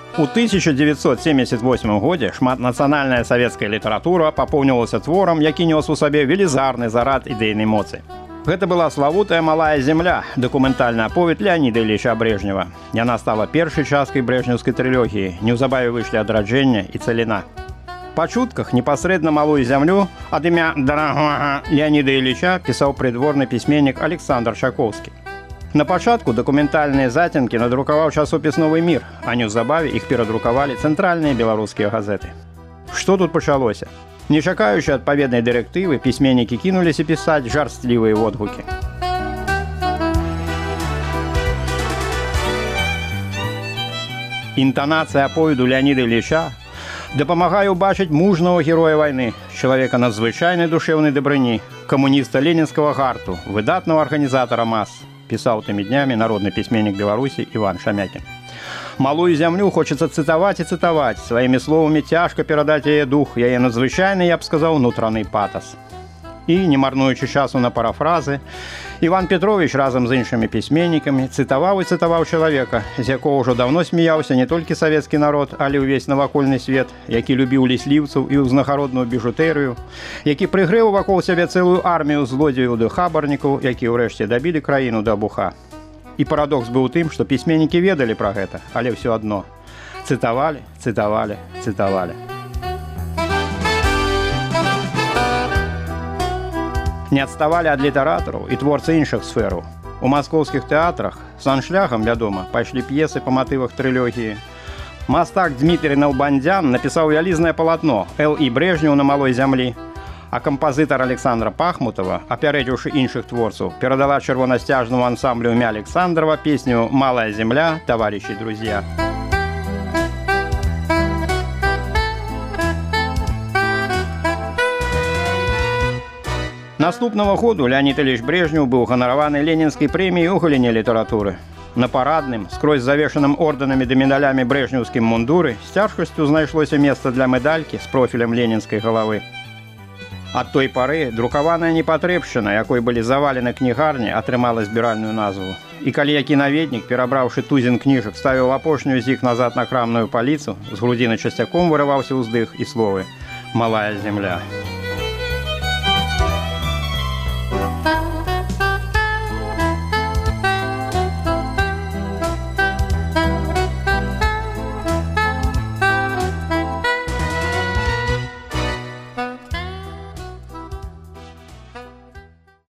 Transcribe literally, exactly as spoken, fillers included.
У тысяча девятьсот семьдесят восьмым годзе шматнацыянальная савецкая літаратура папоўнілася творам, які нёс у сабе велізарны зарад ідэйнай моцы. Гэта была славутая «Малая земля», дакументальны аповед Леаніда Ілліча Брежнева. Яна стала першай часткай брэжнеўскай трылогіі, неўзабаве выйшлі «Адраджэнне» і «Цаліна». Па чутках непасрэдна «Малую зямлю» ад імя дарагога Леаніда Ілліча пісаў прыдворны пісьменнік Александр Чаковскі. На пачатку дакументальныя заценкі надрукаваў часопіс «Новы мір», а неўзабаве іх перадрукавалі цэнтральныя беларускія газеты. Што тут пачалося? Не чакаючы адпаведнай дырэктывы, пісьменнікі кінуліся пісаць жарстлівыя водгукі. Інтанацыя аповеду Леаніда Ілліча дапамагае ўбачыць мужнага героя вайны, чалавека надзвычайнай душэўнай дабрыні, камуніста ленінскага гарту, выдатнага арганізатара мас, пісаў тымі днямі народны пісьменнік Беларусі Іван Шамякін. «Малую зямлю» хочацца цытаваць і цытаваць, сваімі словамі цяжка перадаць яе дух, яе надзвычайны, я б сказаў, нутраны патас. І, не марнуючы часу на парафразы, Іван Петрович разам з іншымі пісьменнікамі цытаваў і цытаваў чалавека, з якога ўжо даўно смяяўся не толькі савецкі народ, але ўвесь навакольны свет, які любіў лісліўцаў і ўзнагародную біжутэрыю, які прыгрэў вакол сябе цэлую армію злодзеяў ды хабарнікаў, якія ўрэшце дабілі краіну да абуха. І парадокс быў у тым, што пісьменнікі ведалі пра гэта, але ўсё адно цытавалі, цытавалі, цытавалі. Не адставалі ад літаратараў і творцы іншых сфераў. У маскоўскіх тэатрах з аншляхам, вядома, пайшлі п'есы па матывах трылогіі. Мастак Дмітрый Налбандзян напісаў вялізнае палатно «Л. І. Брежнеў на малой зямлі», а кампазітар Александра Пахмутова, апярэдзіўшы іншых творцаў, перадала чырвонасцяжнаму ансамблю імя Александрова песню «Малая земля, товарищи, друзья». Наступного году Леонид Ильич Брежнев быў ганараваны ленінскай прэміяй у галіне літаратуры. На парадным, скрозь завешаным ордэнамі ды медалямі брэжнеўскім мундуры з цяжкасцю знайшлося месца для медалькі з профілем ленінскай галавы. Ад той пары друкаваная непатрэбшчына, якой былі завалены кнігарні, атрымала збіральную назву. І калі які наведнік, перабраўшы тузін кніжак, ставіў апошнюю з іх назад на крамную паліцу, з грудзіны часцяком вырываўся ўздых і словы «Малая земля».